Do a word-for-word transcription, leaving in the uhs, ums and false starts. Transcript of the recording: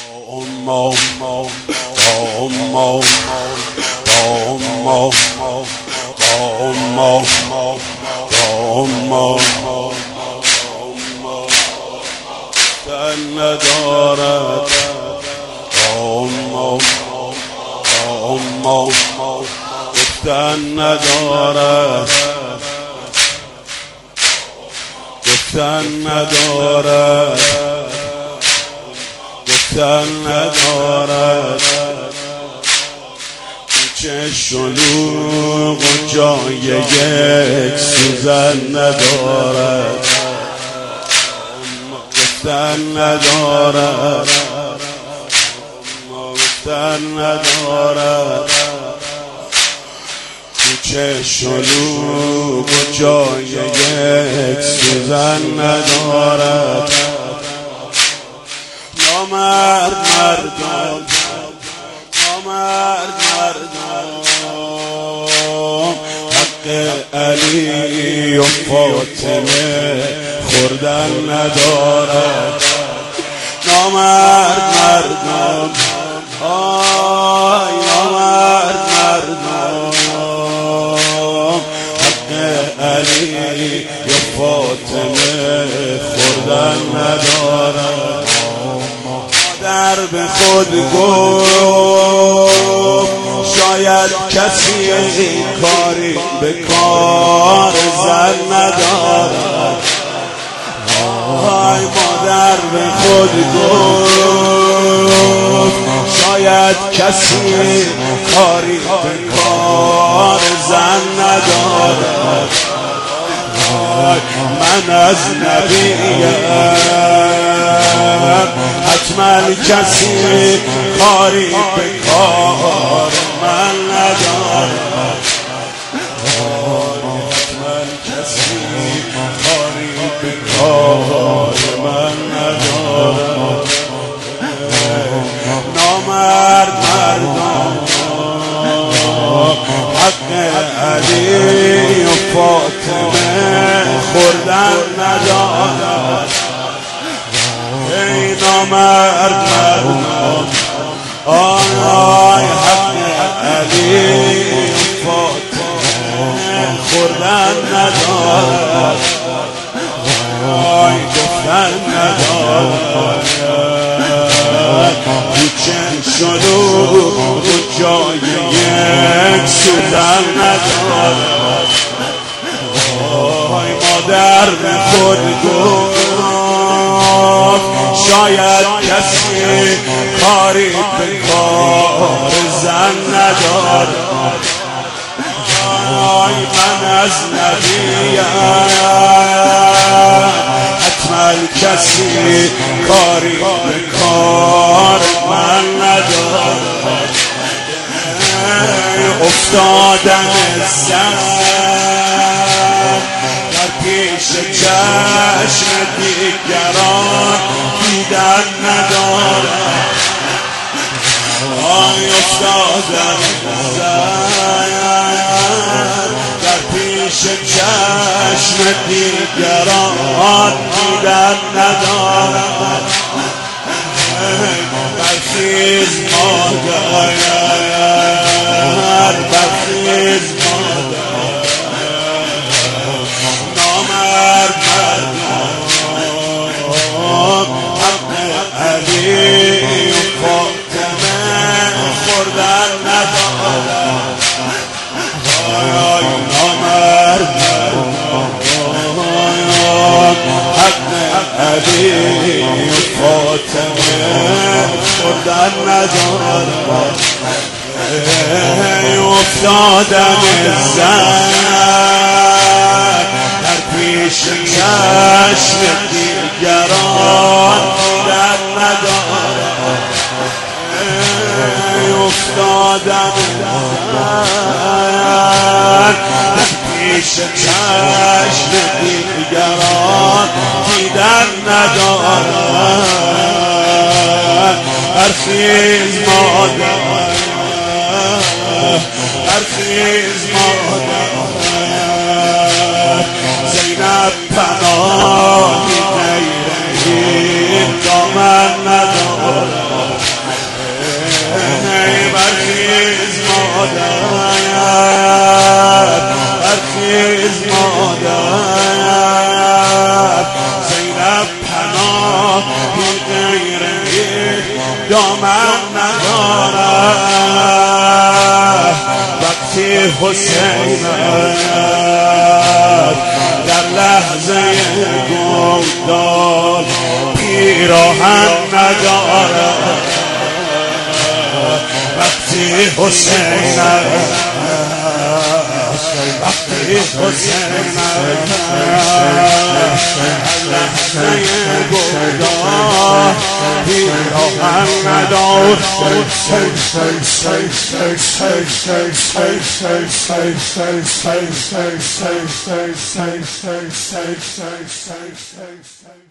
Mo, mo, mo, mo, mo, mo, mo, mo, تن ندارد گفتن ندارد گفتن ندارد گفتن ندارد کوچه شلوغ و جای یک سوزن ندارد گفتن ندارد گفتن ندارد کوچه شلوغ و جای یک سوزن ندارد نامرد مردم نامرد مردم حق علی و فاطمه خوردن ندارد نامرد مردم آی نامرد مردم حق علی و فاطمه خوردن ندارد در به خود گفت شاید کسی کاری به کار زن ندارد آی مادر به خود گفت شاید کسی کاری به کار زن ندارد من از نبیم حتما کسی کاری به کار من ندارد حتما کسی کاری به کار من ندارد نامرد مردم حق علی و فاطمه خوردن ندارد ای نامرد مردم آی حق علی و فاطمه خوردن ندارد آی گفتن ندارد کوچه شلوغ و جای یک سوزن ندارد آی مادر به خود گفت شاید کسی کاری به کار زن ندارد آی من از نبیم حتما کسی کاری به کار من ندارد افتادن زن در پیش چشم دیگران دیدن ندارد آی افتادن زن در پیش چشم دیگران دیدن ندارد برخیز مادر برخیز مادر نامرد مردم حق علی و فاطمه خوردن ندارد آی نامرد مردم حق علی و فاطمه خوردن ندارد افتادن زن در پیش چشم دیگران دیدن ندارد افتادن زن در پیش چشم دیگران دیدن ندارد برخیز مادر برخیز مادر زینب پناهی غیر این دامن ندارد دامن ندارد وقتی حسین در لحظه گمدار پیراهن ندارد وقتی حسین وقتی حسین لحظه گمدار پیراهن ندارد